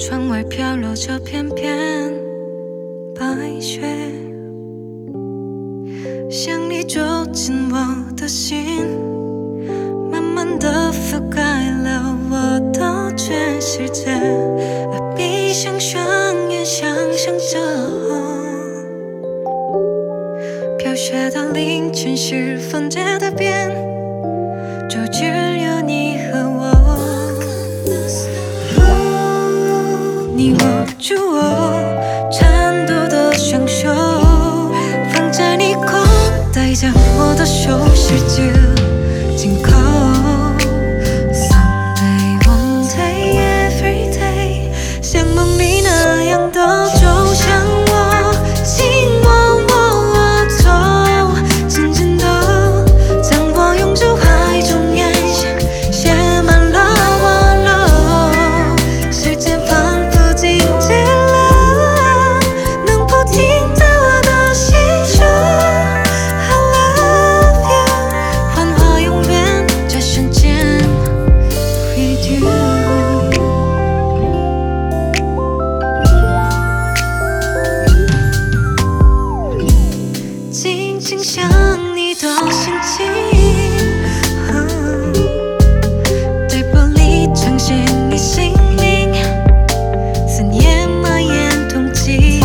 窗外飘落着片片白雪，想你住进我的心，慢慢地覆盖了我的全世界。而闭上双眼，想象着飘雪的凌晨时分界的边，就只有你和我。你握住我颤抖的双手，放在你口袋，将我的手拾进进口。Someday, one day, every day， 像梦里那样的走向我，紧握我头，紧紧的将我拥住怀中，眼线写满了我了。时间仿佛静止了，能不停在我的心中。I love you， 幻化永远这瞬间 with you。静静想你的心情，对玻璃呈现你心灵，思念蔓延痛疾。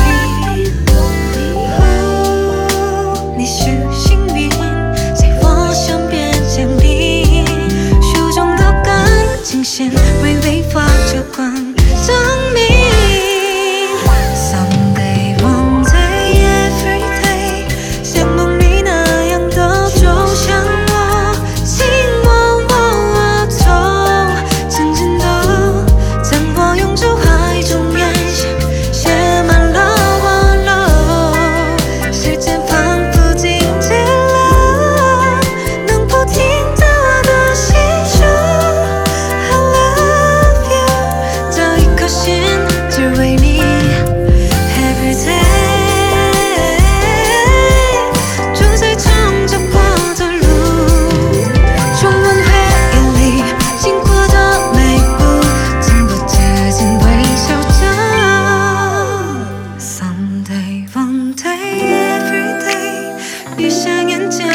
你是幸运，在我身边降临，手中的感情线微微发着光，证明。Someday, one day, every day， 像梦里那样的走向我，紧握我头，紧紧的将我拥住怀中，眼线写满了我了。时间仿佛静止了，能不停在我的心中。I love you， 这一颗心只为你 every day。走在曾走过的路，重温回忆里经过的每步，从不接近微笑着。Someday, one day, every day， 闭上眼睛。